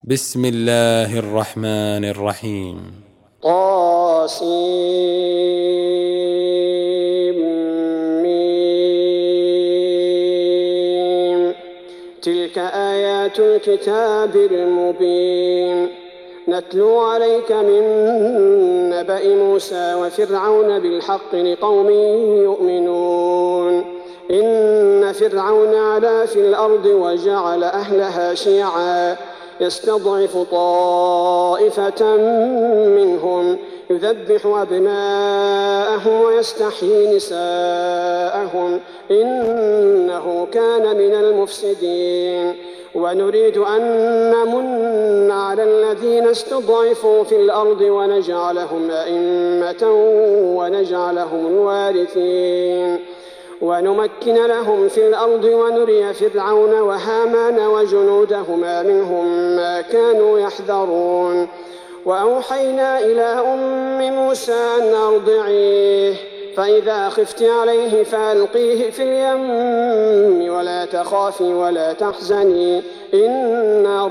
بسم الله الرحمن الرحيم. طاسيم. تلك آيات الكتاب المبين. نتلو عليك من نبأ موسى وفرعون بالحق لقوم يؤمنون. إن فرعون علا في الأرض وجعل أهلها شيعا يستضعف طائفة منهم يذبح أبناءهم ويستحيي نساءهم إنه كان من المفسدين. ونريد أن نمن على الذين استضعفوا في الأرض ونجعلهم أئمة ونجعلهم الوارثين ونمكن لهم في الأرض ونري فرعون وهامان وجنودهما منهم ما كانوا يحذرون. وأوحينا إلى أم موسى أن أرضعيه فإذا خفت عليه فألقيه في اليم ولا تخافي ولا تحزني إنا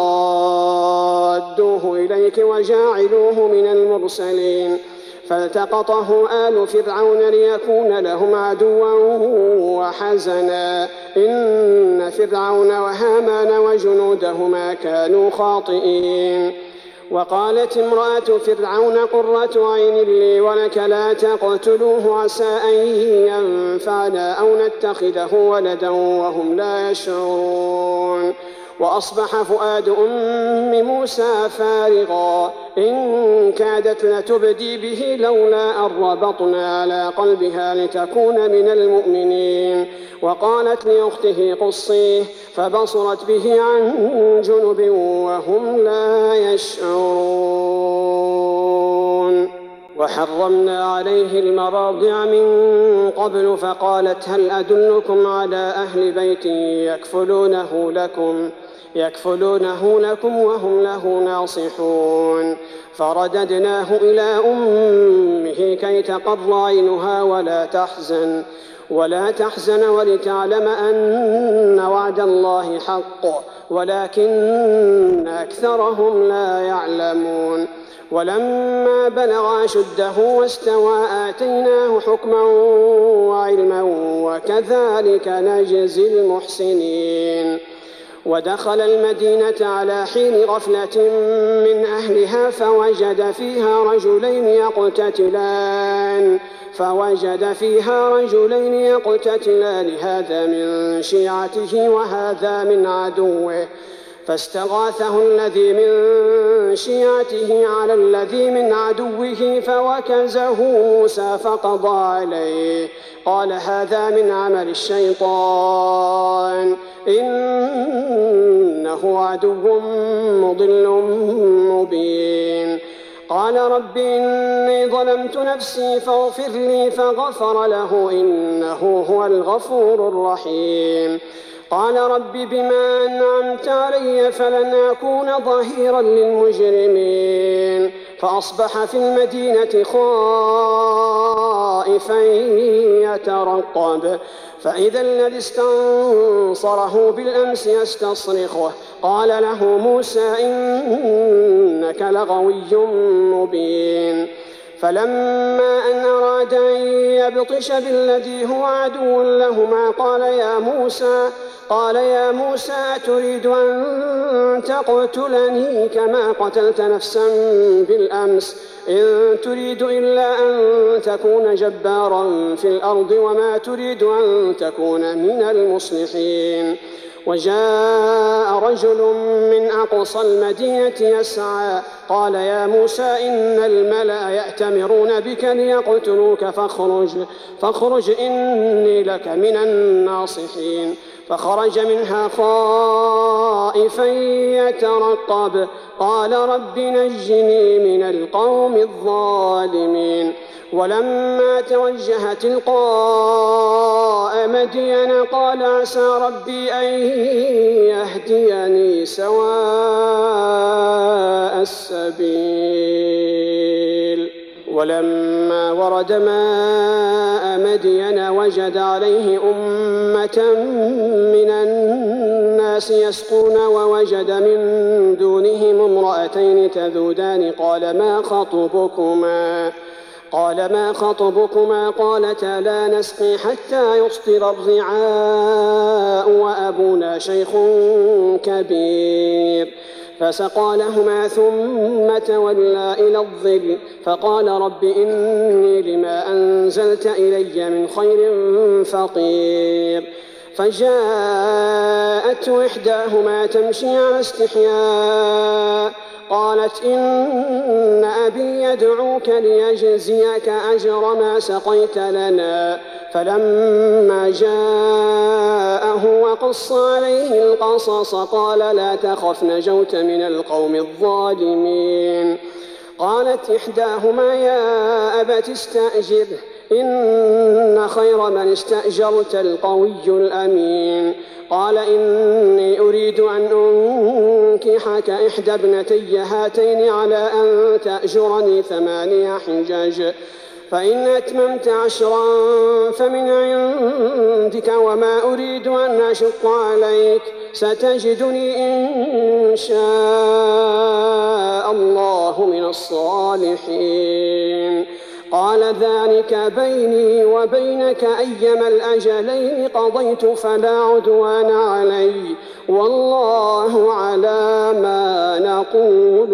رادوه إليك وجاعلوه من المرسلين. فالتقطه آل فرعون ليكون لهم عدوا وحزنا إن فرعون وهامان وجنودهما كانوا خاطئين. وقالت امرأة فرعون قرة عين لي ولك لا تقتلوه عسى أن ينفعنا أو نتخذه ولدا وهم لا يشعرون. وأصبح فؤاد أم موسى فارغا إن كادت لتبدي به لولا أن ربطنا على قلبها لتكون من المؤمنين. وقالت لأخته قصيه فبصرت به عن جنب وهم لا يشعرون. وحرمنا عليه المراضع من قبل فقالت هل أدلكم على أهل بيت يكفلونه لكم وهم له ناصحون. فرددناه إلى أمه كي تقر عينها ولا تحزن ولتعلم أن وعد الله حق ولكن أكثرهم لا يعلمون. ولما بلغ أشده واستوى آتيناه حكما وعلما وكذلك نجزي المحسنين. ودخل المدينة على حين غفلة من أهلها فوجد فيها رجلين يقتتلان هذا من شيعته وهذا من عدوه فاستغاثه الذي من شيعته على الذي من عدوه فوكزه موسى فقضى عليه قال هذا من عمل الشيطان إنه عدو مضل مبين. قال رب إني ظلمت نفسي فاغفر لي فغفر له إنه هو الغفور الرحيم. قال رب بما أنعمت علي فلن أكون ظهيرا للمجرمين. فأصبح في المدينة خائفا يترقب فإذا الذي استنصره بالأمس يستصرخه قال له موسى إنك لغوي مبين. فلما أن أراد أن يبطش بالذي هو عدو لهما قال يا موسى أتريد أن تقتلني كما قتلت نفسا بالأمس إن تريد إلا أن تكون جبارا في الأرض وما تريد أن تكون من المصلحين. وجاء رجل من أقصى المدينة يسعى قال يا موسى إن الملأ يأتمرون بك ليقتلوك فاخرج إني لك من الناصحين. فخرج منها خائفا يترقب قال رب نجني من القوم الظالمين. ولما توجه تلقاء مدين قال عسى ربي أن يهديني سواء السبيل. ولما ورد ماء مدين وجد عليه أمة من الناس يسقون ووجد من دونهم امرأتين تذودان قال ما خطبكما قالتا لا نسقي حتى يصدر الرعاء وأبونا شيخ كبير فسقى لهما ثم تولى إلى الظل فقال رب إني لما أنزلت إلي من خير فقير فجاءته إحداهما تمشي على استحياء قالت إن أبي يدعوك ليجزيك أجر ما سقيت لنا فلما جاءه وقص عليه القصص قال لا تخف نجوت من القوم الظالمين قالت إحداهما يا أبت استأجره إن خير من استأجرت القوي الأمين قال إني أريد أن أنكحك إحدى ابنتي هاتين على أن تأجرني 8 حجج فإن أتممت 10 فمن عندك وما أريد أن أشق عليك ستجدني إن شاء الله من الصالحين قال ذلك بيني وبينك أيما الأجلين قضيت فلا عدوان علي والله على ما نقول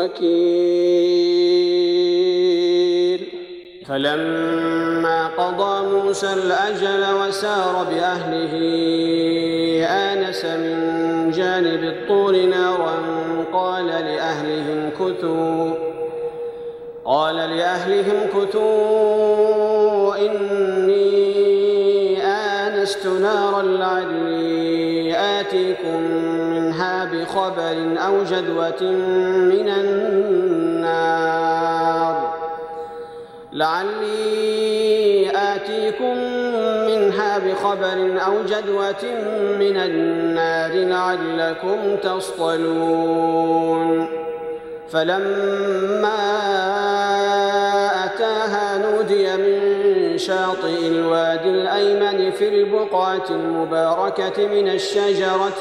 وكيل فلما قضى موسى الأجل وسار بأهله آنس من جانب الطور نارا قال لأهلهم كثوا إني آنست نارا لعلي آتيكم منها بخبر أو جذوة من النار لعلكم تصطلون فلما أتاها نودي من شاطئ الوادي الأيمن في البقعة المباركة من الشجرة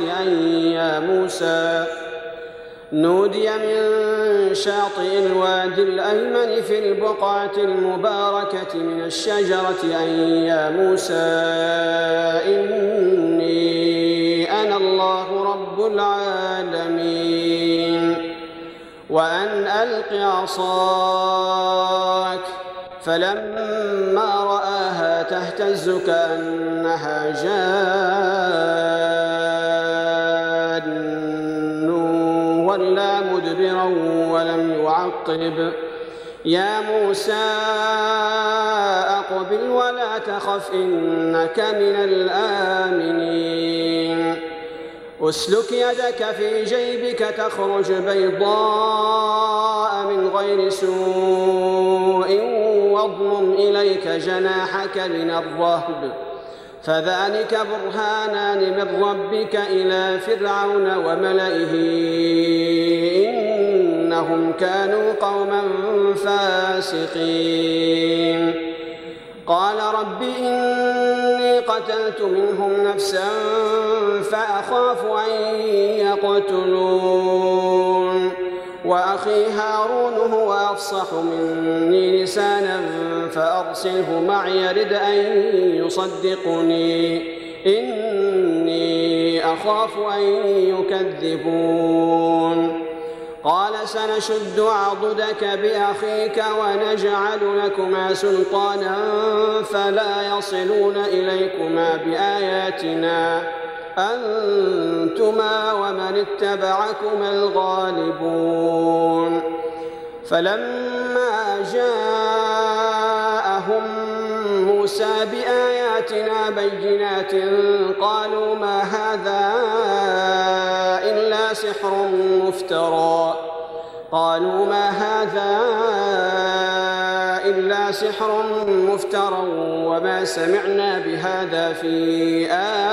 أن يا موسى إني أنا الله رب العالمين وأن ألق عصاك فلما رآها تهتز كأنها جان ولا مدبرا ولم يعقب يا موسى أقبل ولا تخف إنك من الآمنين أسلك يدك في جيبك تخرج بيضاء من غير سوء واضمم إليك جناحك من الرهب فذلك برهانان من ربك إلى فرعون وملئه إنهم كانوا قوما فاسقين قال رب إني قتلت منهم نفسا فأخاف أن يقتلون وأخي هارون هو أفصح مني لسانا فأرسله معي يرد أن يصدقني إني أخاف أن يكذبون قال سنشد عضدك بأخيك ونجعل لكما سلطانا فلا يصلون إليكما بآياتنا أنتما ومن اتبعكما الغالبون فلما جاءهم موسى بآياتنا بينات قالوا ما هذا إلا سحر مفترى وما سمعنا بهذا في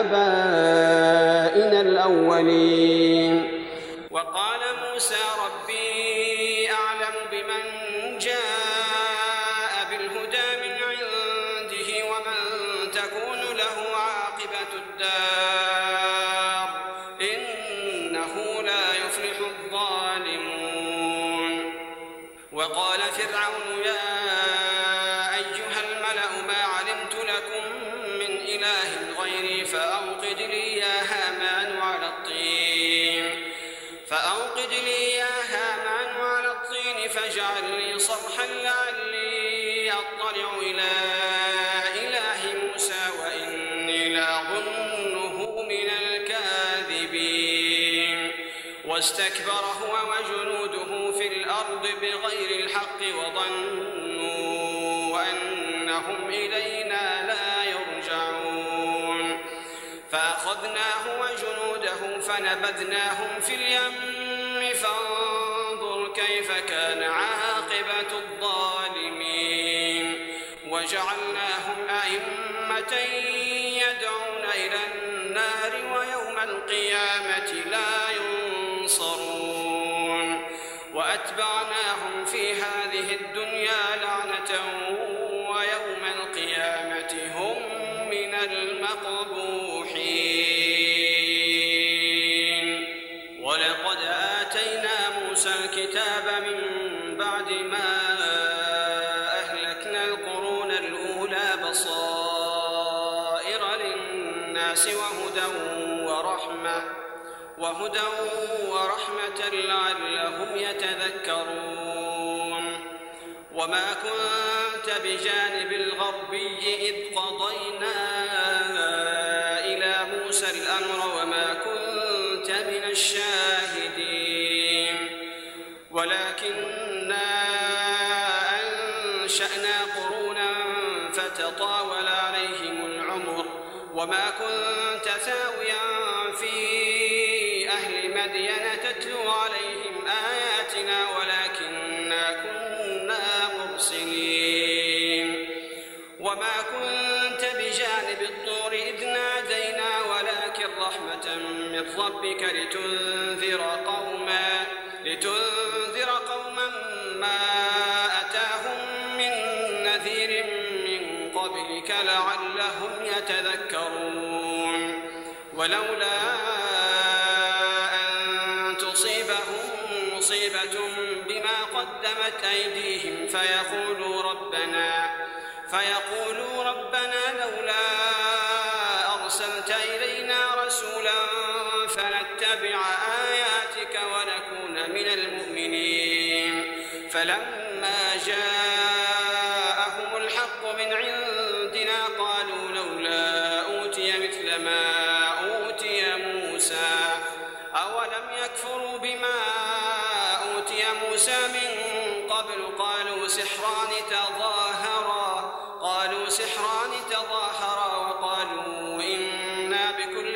آبائنا الأولين وقال موسى ربي أعلم بمن جاء بالهدى من عنده ومن تكون له عاقبة الدار إنه لا يفلح الظالمون وقال فرعون يا أيها الملأ ما علمت لكم من إله غيري فأوقد لي يا هامان على الطين فاجعل لي صرحا لعلي أطلع إلى إله موسى وإني لأظنه من الكاذبين واستكبر هو وجنوده في الأرض بغير الحق وظنوا أنهم إلينا لا يرجعون فأخذناه وجنوده فنبذناهم في اليم فانظر كيف كان عاقبة الظالمين وجعلناهم أئمة يدعون إلى النار ويوم القيامة لا ينصرون وأتبعناهم في هذه الدنيا لعنة ويوم القيامة هم من المقبوحين ولقد آتينا موسى الكتاب من بعد ما أهلكنا القرون الأولى بصائر للناس وهدى ورحمة لعلهم يتذكرون وما كنت بجانب الغربي إذ قضينا إلى موسى الأمر وما كنت من الشاهدين ولكننا أنشأنا قرونا فتطاول عليهم العمر وما كنت ثاويا في أهل مدين تتلو عليهم آياتنا ولكننا كنا مرسلين وما كنت بجانب الطور إذ نادينا ولكن رحمة من ربك لتنذر قوما ما أتاهم من نذير من قبلك لعلهم يتذكرون ولولا أن تصيبهم مصيبة بما قدمت أيديهم فيقولوا ربنا لولا أرسلت إلينا رسولا فنتبع آياتك ونكون من المؤمنين فلما جاءهم الحق من عندنا قالوا لولا أوتي مثل ما أوتي موسى أولم يكفروا بما أوتي موسى من قبل قالوا سحران تظاهرا وقالوا إنا بكل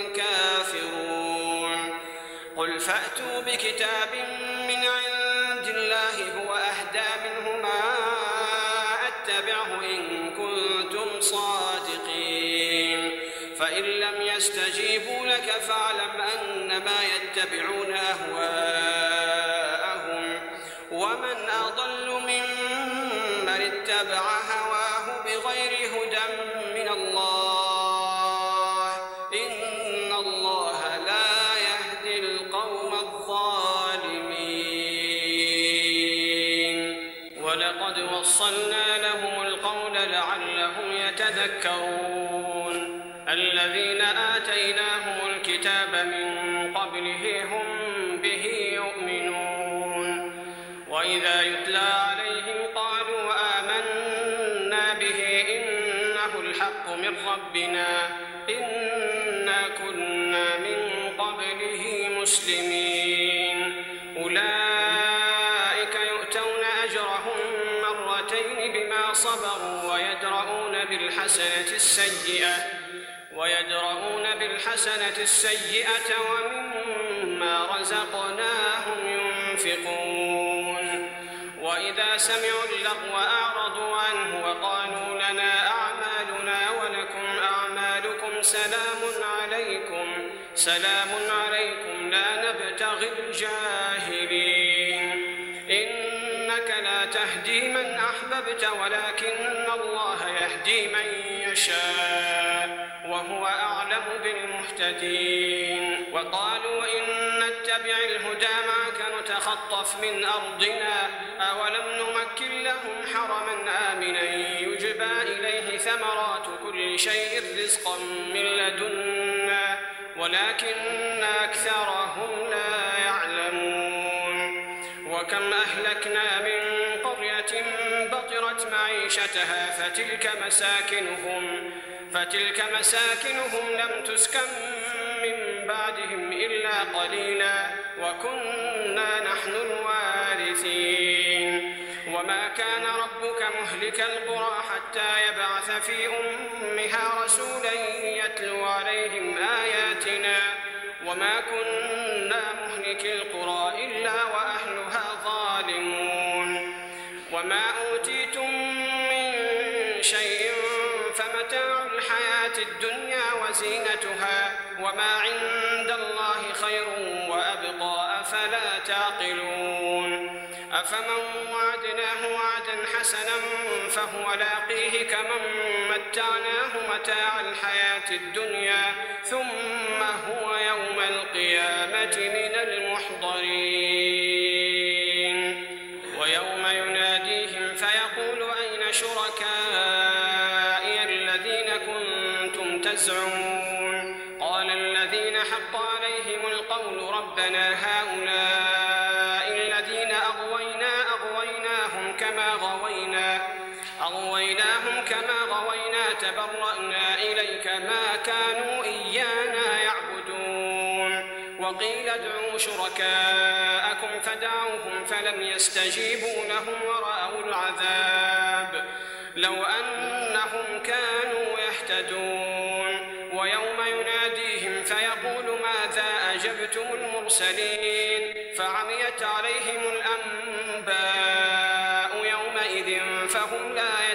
كافرون قل فأتوا بكتاب من عند الله هو أهدى منهما أتبعه إن كنتم صادقين فإن لم يستجيبوا لك فاعلم أنما يتبعون أهواءهم ومن أضل ممن اتبع هواه بغير هدى من الله إن الله لا يهدي القوم الظالمين ولقد وصلنا لهم القول لعلهم يتذكرون الذين آتيناهم الكتاب من قبله هم به يؤمنون وإذا يتلى عليهم قالوا آمنا به إنه الحق من ربنا إنا كنا من قبله مسلمين أولئك يؤتون أجرهم مرتين بما صبروا ويدرؤون بالحسنة السيئة ومما رزقناهم ينفقون وإذا سمعوا اللغو أعرضوا عنه وقالوا لنا أعمالنا ولكم أعمالكم سلام عليكم لا نبتغي الجاهلين إنك لا تهدي من أحببت ولكن الله يهدي من يشاء وهو أعلم بالمهتدين وقالوا إن نتبع الهدى معك يتخطف من أرضنا أولم نمكن لهم حرما آمنا يجبى إليه ثمرات كل شيء رزقا من لدنا ولكن أكثرهم لا يعلمون. وكم أهلكنا من قرية بطرت معيشتها فتلك مساكنهم لم تسكن من بعدهم إلا قليلا وكنا نحن الوارثين. وما كان ربك مهلك القرى حتى يبعث في أمها رسولا يتلو عليهم آياتنا وما كنا مهلك القرى إلا وأهلها ظالمون. وما أوتيتم من شيء فمتاع الحياة الدنيا وزينتها وما عند الله خير وأبقى أفلا تعقلون. أفمن وعدناه وعدا حسنا فهو لاقيه كمن متعناه متاع الحياة الدنيا ثم هو يوم القيامة من المحضرين. ويوم يناديهم فيقول أين شركائي الذين كنتم تزعمون قال الذين حق عليهم القول ربنا هؤلاء الذين أغويناهم كما غوينا تبرأنا إليك ما كانوا إيانا يعبدون. وقيل ادعوا شركاءكم فدعوهم فلم يستجيبوا لهم ورأوا العذاب لو أنهم كانوا يهتدون. ويوم يناديهم فيقول ماذا أجبتم المرسلين فعميت عليهم الأنباء يومئذ فهم لا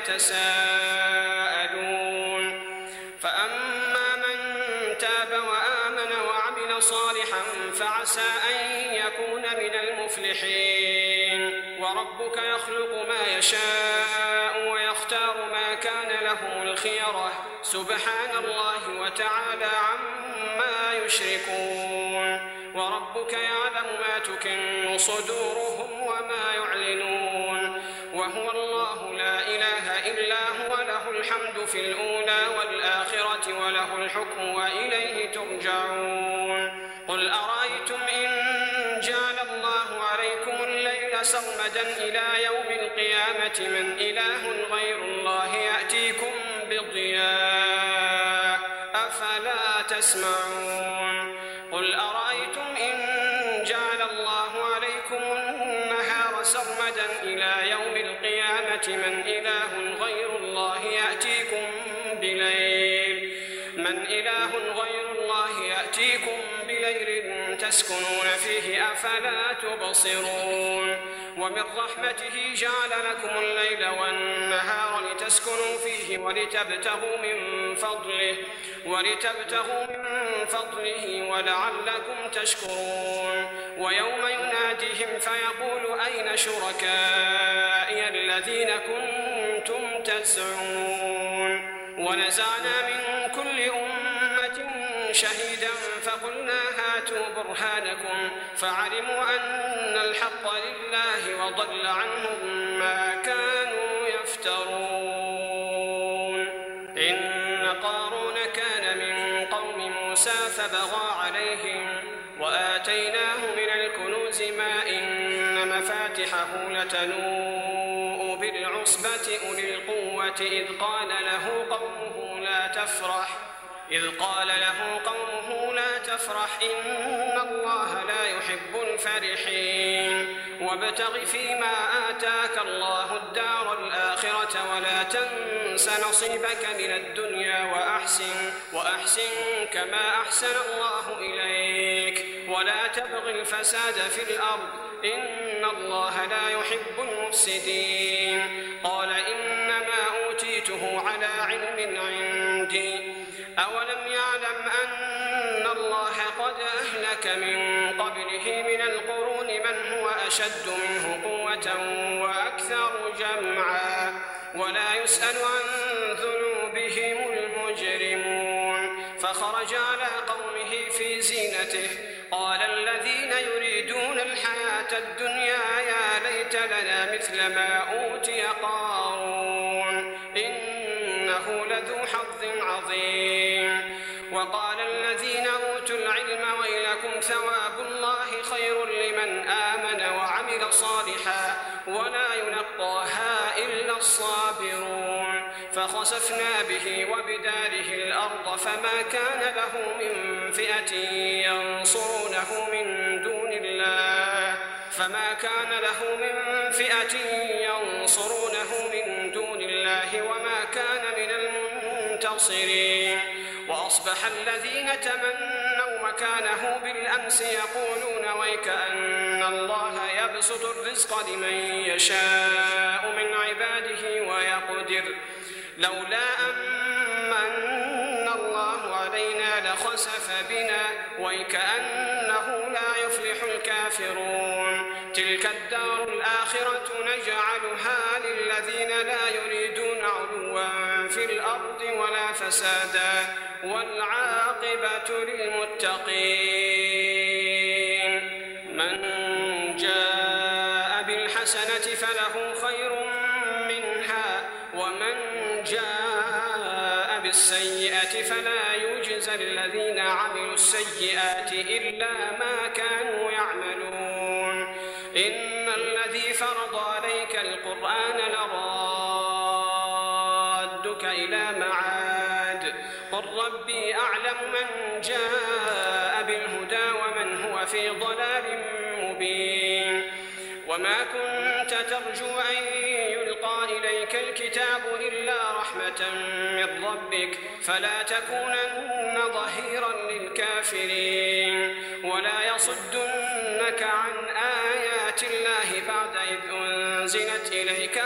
يتساءلون. فأما من تاب وآمن وعمل صالحا فعسى أن يكون من المفلحين. وربك يخلق ما يشاء ويختار ما كان لهم الخيرة سبحان الله وتعالى عما يشركون. وربك يعلم ما تكن صدورهم وما يعلنون وهو الله لا إله إلا هو له الحمد في الأولى والآخرة وله الحكم وإليه ترجعون. قل أرأيتم إن جعل الله عليكم الليل سرمدا إلى يوم القيامة من إله غير الله يأتيكم بضياء أفلا تسمعون. قل أرأيتم إن جعل الله عليكم النهار سرمدا إلى يوم القيامة من إله غير الله يأتيكم بليل تسكنون فيه أفلا تبصرون. ومن رحمته جعل لكم الليل والنهار لتسكنوا فيه ولتبتغوا من فضله ولعلكم تشكرون. ويوم يناديهم فيقول أين شركائي الذين كنتم تزعمون ونزعنا من كل أمة شهيدا فقلنا هاتوا برهانكم فعلموا أن الحق لله وضل عنهم ما كانوا يفترون. إن قارون كان من قوم موسى فبغى عليهم وآتيناه من الكنوز ما إن مفاتحه لتنوء بالعصبة أولي القوة إذ قال له قومه لا تفرح إن الله لا يحب الفرحين. وابتغ فيما آتاك الله الدار الآخرة ولا تنس نصيبك من الدنيا وأحسن كما أحسن الله إليك ولا تبغ الفساد في الأرض إن الله لا يحب المفسدين. قال إنما أوتيته على علم عندي أولم يعلم أن الله قد أهلك من قبله من القرون من هو أشد منه قوة وأكثر جمعا ولا يسأل عن ذنوبهم المجرمون. فخرج على قومه في زينته قال الذين يريدون الحياة الحياة الدنيا يا ليت لنا مثل ما أوتي قارون إنه لذو حظ عظيم. وقال الذين أوتوا العلم ويلكم ثواب الله خير لمن آمن وعمل صالحا ولا يلقاها إلا الصابرون. فخسفنا به وبداره الأرض فما كان له من فئة ينصرونه من دون الله وما كان من المنتصرين. وأصبح الذين تمنوا مكانه بالأمس يقولون ويكأن الله يبسط الرزق لمن يشاء من عباده ويقدر لولا أمن الله علينا لخسف بنا ويكأنه لا يفلح الكافرون. تلك الدار الآخرة نجعلها للذين لا يريدون علوا في الأرض ولا فسادا والعاقبة للمتقين. من جاء بالحسنة فله خير منها ومن جاء بالسيئة فلا يجزى الذين عملوا السيئات إلا ما كانوا يعملون. إن الذي فرض عليك القرآن لرادك إلى معاد قل ربي أعلم من جاء بالهدى ومن هو في ضلال مبين. وما كنت ترجو أن يلقى إليك الكتاب إلا رحمة من ربك فلا تكونن ظهيرا للكافرين. ولا يصدنك عن آيات الله بعد إذ أنزلت إليك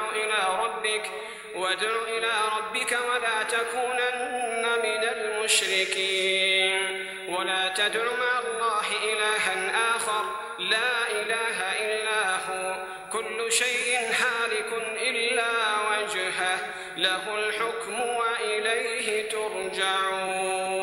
وادع إلى ربك ولا تكونن من المشركين. ولا تدع مع الله إلها آخر لا إله إلا هو كل شيء هالك إلا وجهه له الحكم وإليه ترجعون.